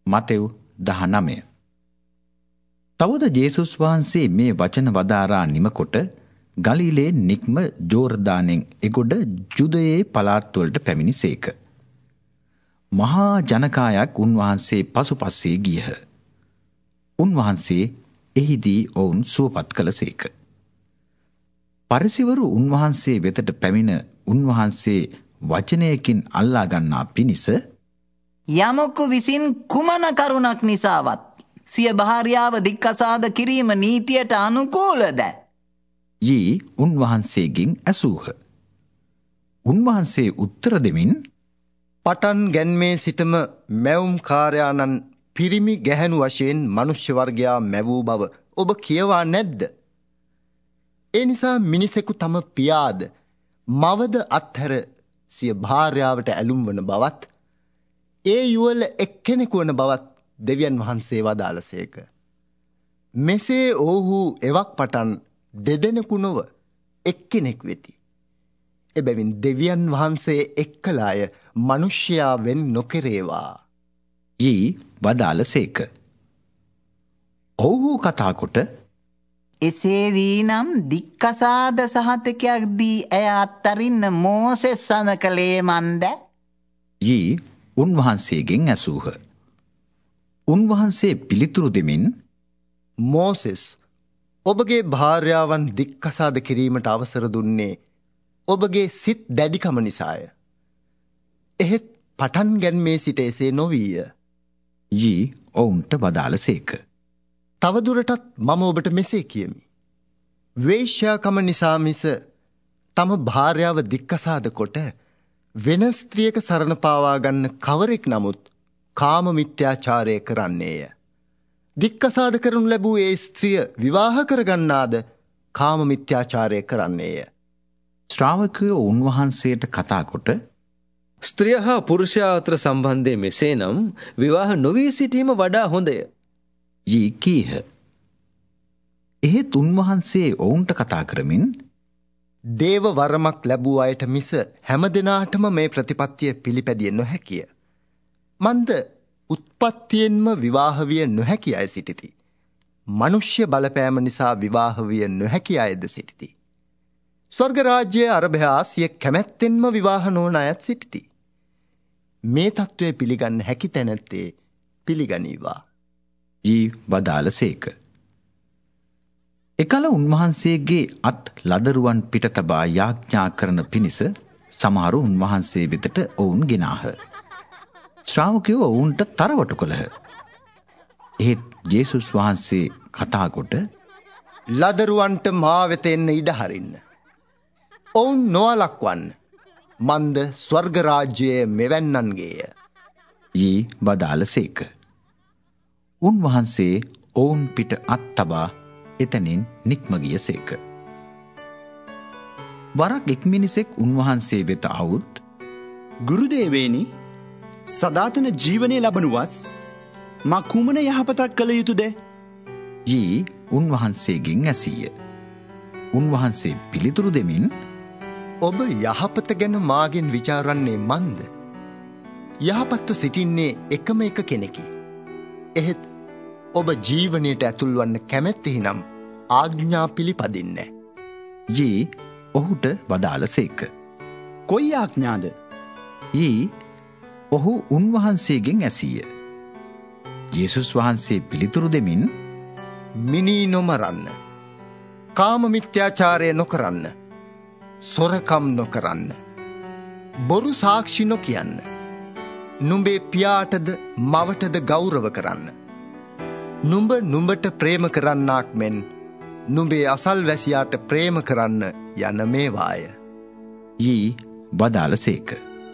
Matthew 19. තවද ජේසුස් වහන්සේ මේ වචන වදාරා නිමකොට ගලිලේ නික්ම ජෝර්දානෙන් එගොඩ ජුදයේ පළාත්වලට පැමිණිසේක. මහා ජනකායක් උන්වහන්සේ පසුපස්සේ ගියහ. උන්වහන්සේ එහිදී ඔවුන් සුවපත් කළසේක. පරිසෙවරු උන්වහන්සේ වෙතට පැමිණ උන්වහන්සේ වචනයකින් අල්ලා ගන්නා පිණිස යමෙකු විසින් කුමන කරුණක් නිසාවත් සිය භාර්යාව දික්කසාද කිරීම නීතියට අනුකූලද? යී උන්වහන්සේගෙන් ඇසූහ. උන්වහන්සේ උත්තර දෙමින් පටන් ගැන්මේ සිටම මැවුම් කාර්යානන් පිරිමි ගැහැණු වශයෙන් මනුෂ්‍ය වර්ගයා මැවූ බව ඔබ කියවා නැද්ද? ඒ නිසා මිනිසෙකු තම පියාද මවද අත්හැර සිය භාර්යාවට ඇලුම් වන බවත් ඒ යුවල එක්කෙනෙකු වන බවත් දෙවියන් වහන්සේ වදාළසේක. මෙසේ ඔවුහු එවක් පටන් දෙදෙනෙකු නොව එක්කෙනෙක් වෙති. එබැවින් දෙවියන් වහන්සේ එක්කලාය මනුෂ්‍යයා වෙන් නොකෙරේවා. යී වදාළසේක. ඔවුහු කතාකොට එසේ වීනම් දික්කසාද සහතිකයක් දී ඇය අත්තරින්න මෝසෙස් සඳ කළේ මන්ද? යී උන්වහන්සේගෙන් ඇසූහ. උන්වහන්සේ පිළිතුරු දෙමින් මෝසෙස් ඔබගේ භාර්යාවන් දික්කසාද කිරීමට අවසර දුන්නේ ඔබගේ සිත් දැඩිකම නිසාය. එහෙත් පටන් ගැන්මේ සිට එසේ නොවීය. යී ඔවුන්ට වදාළසේක. තවදුරටත් මම ඔබට මෙසේ කියමි. වේශ්‍යාකම නිසා මිස තම භාර්යාව දික්කසාද කොට වෙන ස්ත්‍රියක සරණ පාවා ගන්න කවරෙක් නමුත් කාම මිත්‍යාචාරය කරන්නේය. දික්කසාද කරනු ලැබූ ඒ ස්ත්‍රිය විවාහ කරගන්නාද කාම මිත්‍යාචාරය කරන්නේය. ශ්‍රාවකයෝ උන්වහන්සේට කතාකොට ස්ත්‍රිය හා පුරුෂයා අතර සම්බන්ධය මෙසේ නම් විවාහ නොවී සිටීම වඩා හොඳය. යී කීහ. එහෙත් උන්වහන්සේ ඔවුන්ට කතා කරමින් දේව වරමක් ලැබූ අයට මිස හැම දෙනාටම මේ ප්‍රතිපත්තිය පිළිපැදිය නොහැකිය. මන්ද උත්පත්තියෙන්ම විවාහ විය නොහැකි අය සිටිති. මනුෂ්‍ය බලපෑම නිසා විවාහ විය නොහැකි අයද සිටිති. ස්වර්ග රාජ්‍යයේ අරභයා සිය කැමැත්තෙන්ම විවාහ නොවන අයත් සිටිති. මේ තත්ත්වය පිළිගන්න හැකි තැනැත්තේ පිළිගනීවා. යී වදාළසේක. එකල උන්වහන්සේගේ අත් ලදරුවන් පිට තබා යාඥා කරන පිණිස සමහරු උන්වහන්සේ වෙතට ඔවුන් ගෙනාහ. ශ්‍රාවකයෝ ඔවුන්ට තරවටු කළහ. එහෙත් ජේසුස් වහන්සේ කතාකොට ලදරුවන්ට මා වෙත එන්න ඉඩ හරින්න. ඔවුන් නොවලක්වන්න. මන්ද ස්වර්ග රාජ්‍යයේ මෙවැන්නන්ගේය. යී වදාළසේක. උන්වහන්සේ ඔවුන් පිට අත් තබා එතනින් නික්ම ගියසේක. වරක් එක් මිනිසෙක් උන්වහන්සේ වෙත අවුත් ගුරුදේවේනි, සදාතන ජීවනය ලබනුවස් මා කුමන යහපතක් කළ යුතුද? යී උන්වහන්සේගෙන් ඇසීය. උන්වහන්සේ පිළිතුරු දෙමින් ඔබ යහපත ගැන මාගෙන් විචාරන්නේ මන්ද? යහපත්ව සිටින්නේ එකම එක කෙනෙකි. එහෙත් ඔබ ජීවනයට ඇතුල්වන්න කැමැත්තෙහි නම් ආඥා පිළිපදින්න. යී ඔහුට වදාළසේක. කොයි ආඥාද? යී ඔහු උන්වහන්සේගෙන් ඇසීය. ජේසුස් වහන්සේ පිළිතුරු දෙමින් මිනී නොමරන්න, කාම මිත්‍යාචාරය නොකරන්න, සොරකම් නොකරන්න, බොරු සාක්ෂි නොකියන්න, නුඹේ පියාටද මවටද ගෞරව කරන්න, නුඹ නුඹට ප්‍රේම කරන්නාක් මෙන් නුඹේ අසල්වැසියාට ප්‍රේම කරන්න යන මේවාය. යී වදාළසේක.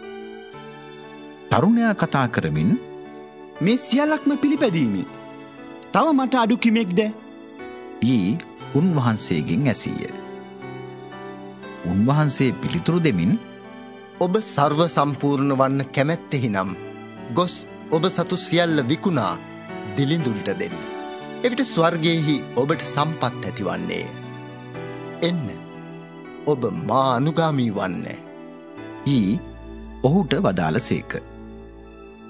තරුණයා කතා කරමින් මේ සියල්ලක්ම පිළිපැදීමි. තව මට අඩු කිමෙක්ද? යී උන්වහන්සේගෙන් ඇසීය. උන්වහන්සේ පිළිතුරු දෙමින් ඔබ සර්ව සම්පූර්ණ වන්න කැමැත්තෙහි නම් ගොස් ඔබ සතු සියල්ල විකුණා දිලිඳුන්ට දෙන්න. එවිට ස්වර්ගයෙහි ඔබට සම්පත් ඇතිවන්නේ. එන්න ඔබ මා අනුගාමී වන්න. යී ඔහුට වදාළසේක.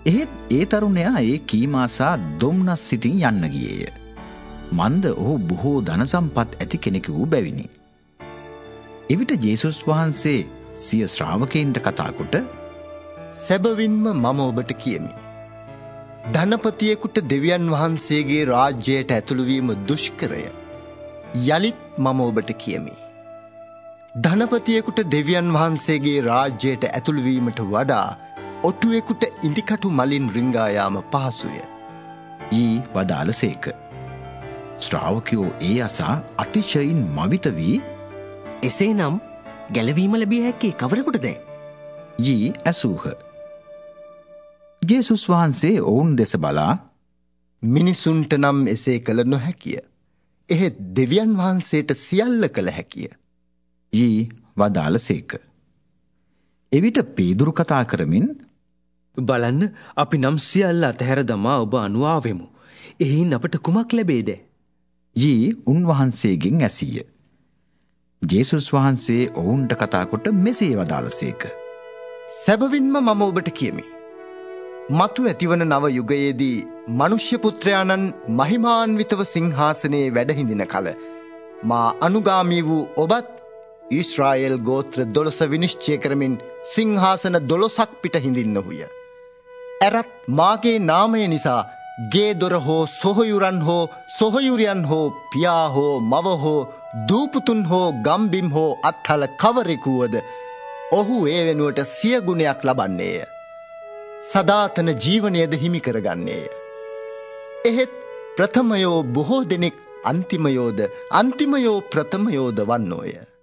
එහෙත් ඒ තරුණයා ඒ කීමාසා දුම්නස් සිතින් යන්න ගියේය. මන්ද ඔහු බොහෝ ධන සම්පත් ඇති කෙනෙකු වූ බැවිනි. එවිට ජේසුස් වහන්සේ සිය ශ්‍රාවකයන්ට කතා කොට, සැබවින්ම මම ඔබට කියමි. ධනපතියෙකුට දෙවියන් වහන්සේගේ රාජ්‍යයට ඇතුළුවීම දුෂ්කරය. යළිත් මම ඔබට කියමි. ධනපතියෙකුට දෙවියන් වහන්සේගේ රාජ්‍යයට ඇතුළුවීමට වඩා ඔටුවෙකුට ඉදිකටු මලින් රිංගායාම පහසුය. ඊ වදාළ සේක. ශ්‍රාවකයෝ ඒ අසා අතිශයින් මවිත වී, එසේ නම් ගැලවීම ලැබිය හැක්කේ කවරකුටද? යී ඇසූහ. ජේසුස් වහන්සේ ඔවුන් දෙස බලා, මිනිසුන්ට නම් එසේ කළ නොහැකිය. එහෙත් දෙවියන් වහන්සේට සියල්ල කළ හැකිය. යී වදාළ සේක. එවිට පේදුරු කතා කරමින්, බලන්න, අපි නම් සියල්ල අතහැර දමා ඔබ අනුආවෙමු. එයින් අපට කුමක් ලැබේද? යී උන්වහන්සේගෙන් ඇසීය. ජේසුස් වහන්සේ ඔවුන්ට කතා කොට මෙසේ වදාළ සේක. සැබවින්ම මම ඔබට කියමි. මතු ඇතිවන නව යුගයේදී මනුෂ්‍ය පුත්‍රයාණන් මහිමාන්විතව සිංහාසනයේ වැඩහිඳින කල මා අනුගාමී වූ ඔබත් ඊශ්‍රායෙල් ගෝත්‍ර 12 විනිශ්චය කරමින් සිංහාසන 12ක් පිට හිඳින්නහුය. ඇරත් මාගේ නාමය නිසා ගේ දොර හෝ සොහොයුරන් හෝ සොහොයුරියන් හෝ පියා හෝ මව හෝ දූපුතුන් හෝ ගම්බිම් හෝ අත්හල කවරෙකුවද ඔහු ඒ වෙනුවට 100 ගුණයක් ලබන්නේය. සදාතන ජීවනයද හිමි කරගන්නේය. එහෙත් ප්‍රථමයෝ බොහෝ දෙනෙක් අන්තිමයෝද, අන්තිමයෝ ප්‍රථමයෝද වන්නෝය.